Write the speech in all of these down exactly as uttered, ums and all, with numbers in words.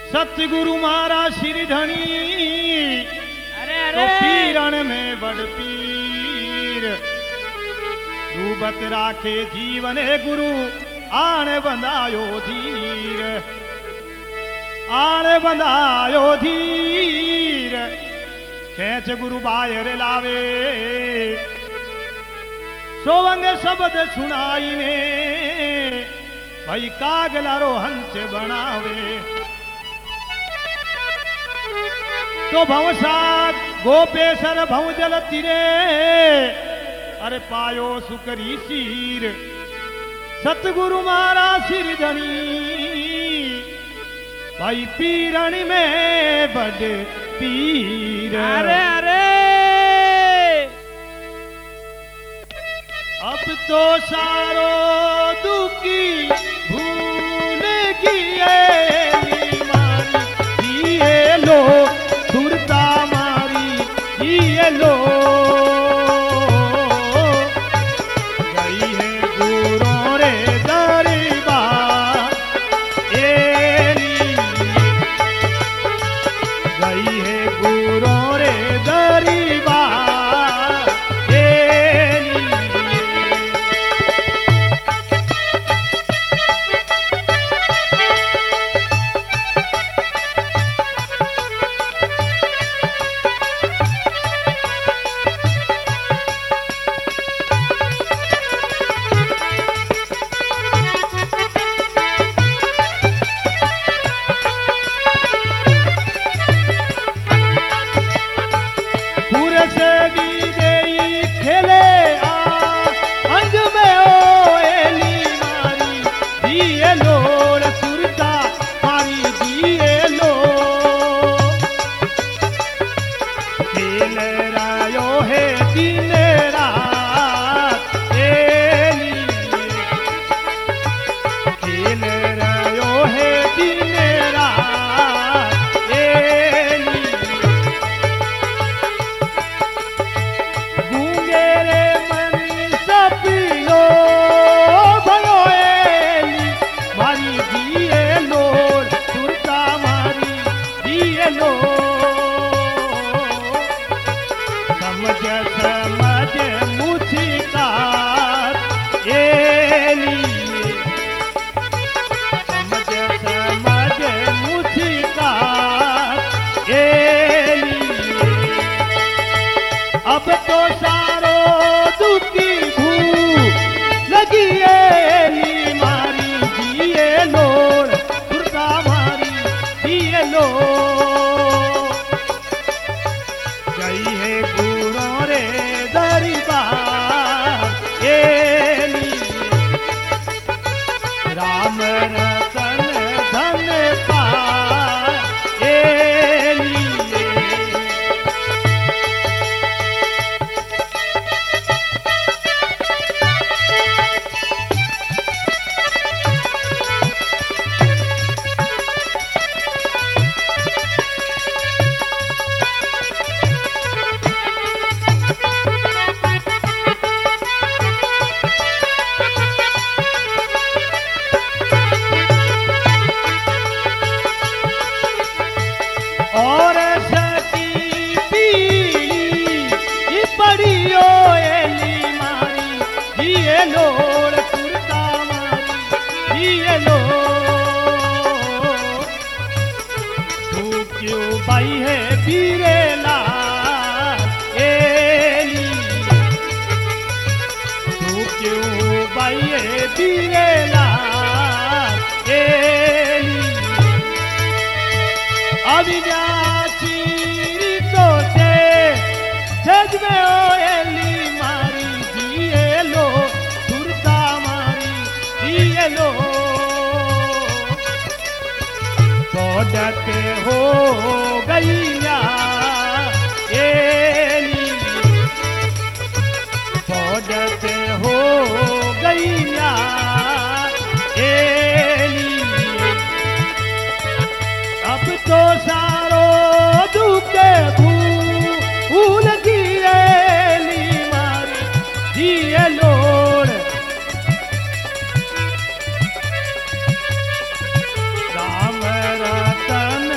सतगुरु मारा सिर धनी अरे तो अरे पीरण में बड़ पीर डूबत राखे जीवन है गुरु आण बंधायो धीर आण बंधायो धीर खेच गुरु बाहर लावे सोवंग शब्द सुनाई ने भाई कागलारो हंस बनावे तो भवसाग गोपेशर भवजल तीरे अरे पायो सुकरी सीर सतगुरु मारा सिर धनी भाई पीरण में बड़ पीर अरे अरे अब तो सारो दुखी भूल गिए मारी ये लो सुरता मारी ये लो गई है गुरों रे दरबार एली गई है गुरों रे दरबार एली अब तो सारो दुखी भू लगी एली मारी जिए लोड़ दुर्गा मारी जिए लो गई है गुरों रे दरबार एली राम रतन धन पार एली और सती पीली पड़ियो एली मारी जिए लोड़ सुरता मारी जिए लो तू क्यों बाई है बीरेला एली तू क्यों बाई है बीरेला एली अविनाशी रीतो से सज में ओ एली मारी जिए लो सुरता मारी जिए लो सोडते हो गईया एली सोडते हो गईया एली अब तो सारो दुखे भूल गिएली मारी जिए लोड़ राम रतन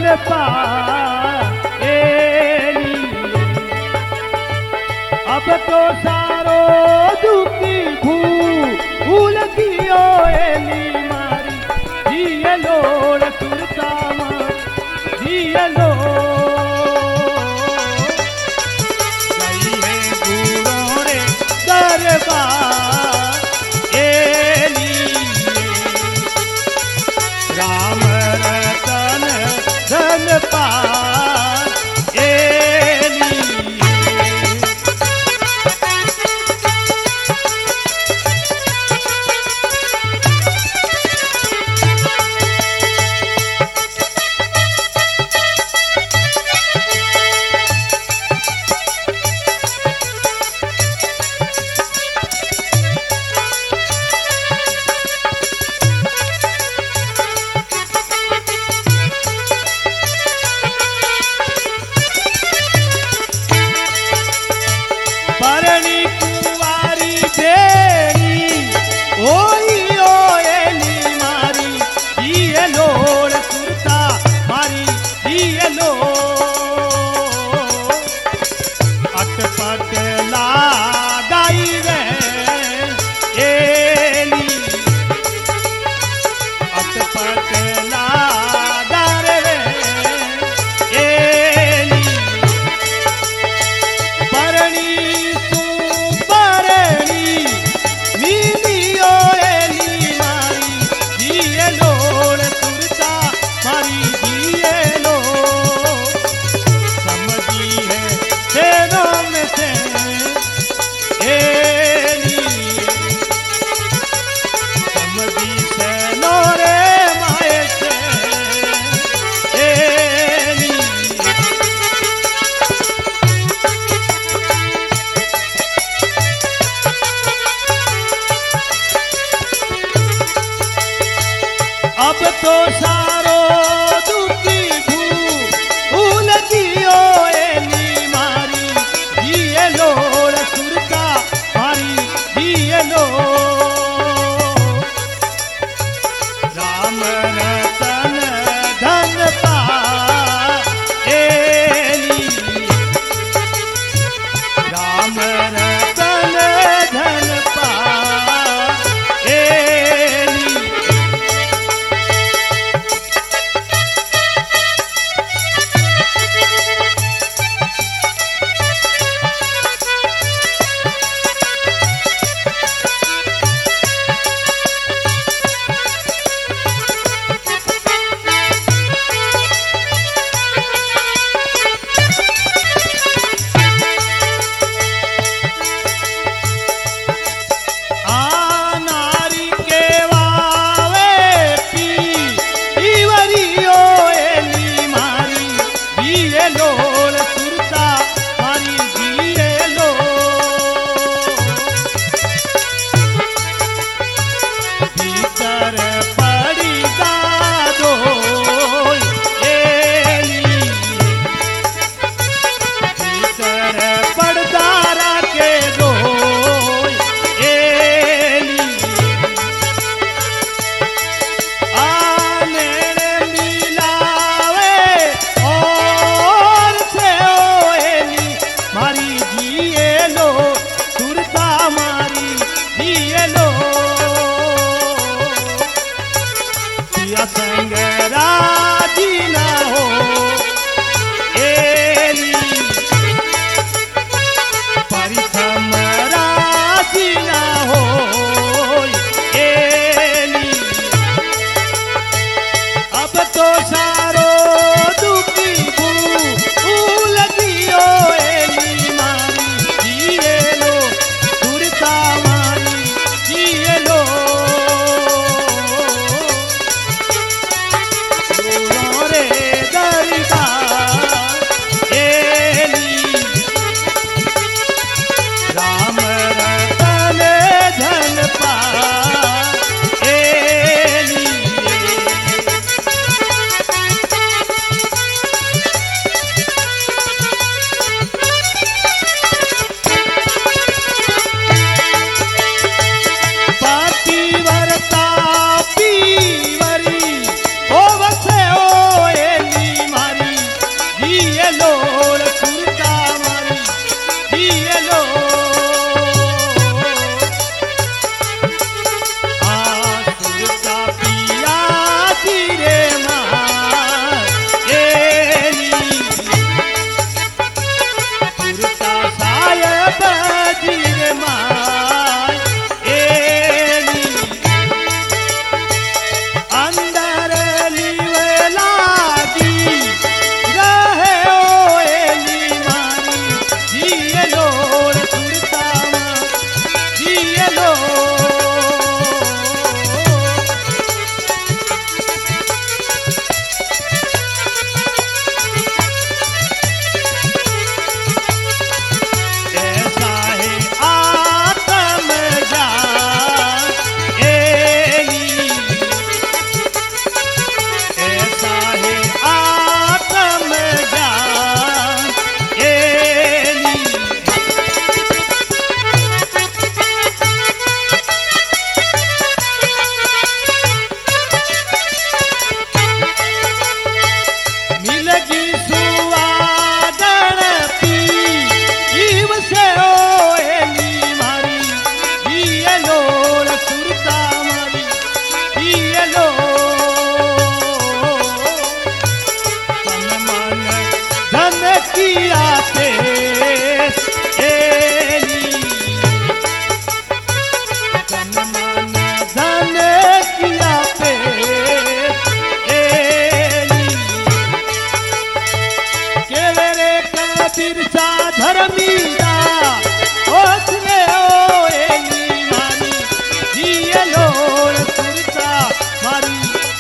पाएली। अब तो सारो दुखी भूल गियो एली मारी जिए लोड़ सुरता मां जिए लो गई है गुरों रे दरबार एली राम रतन धन पार एली। परणी कुंवारी बेड़ी ओई ओ एली मारी जिए लोड़ सुरता मारी जिए लो अटपट लागाई रे एली अटपट लागा रे एली परणी अब तो सारो दुखी भूल गियो एली मारी जिए लोड़ सुरता मारी जिए लो राम रतन धन पाएली राम रतन धन पाएली। संग राजी न हो एली परिथम राजी न हो एली अब तो सारो दुखी भूल गियो एली मारी जिए लो सुरता मारी जिए लो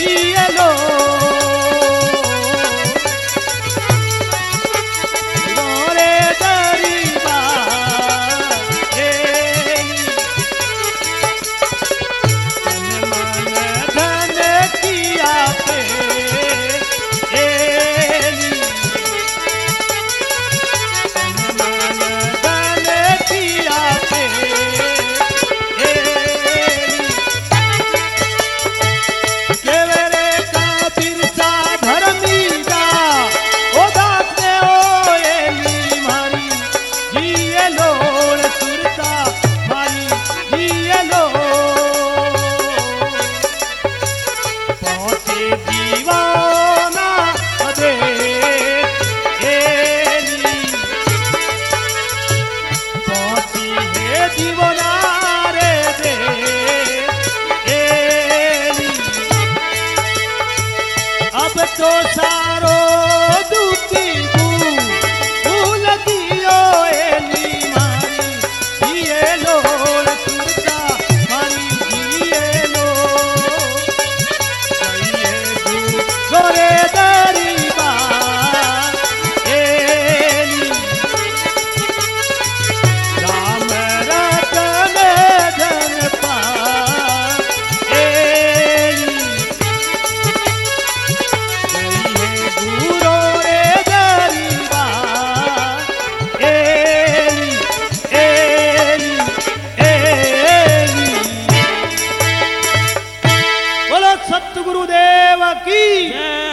जिए लो गोरे दरीबा एली तन मन धन किया पे एली तन मन धन किया पे एली केवरे का बिरसा धर्मीगा ओ दास ने ओ एली मारी जिए लोड़ सुरता मारी जिए लो पहुंचे दीवाना दे एली पहुंची है दीवाना रे दे एली अब तो सारो दुखी भूल दियो एली मारी जिए लोड़ सुरता मारी जिए लो कहिए दू गोरे दरीबा एली राम रतन धन पा एली कहिए गुरो रे दरीबा एली एली एली बोलो सतगुरुदेव की जय।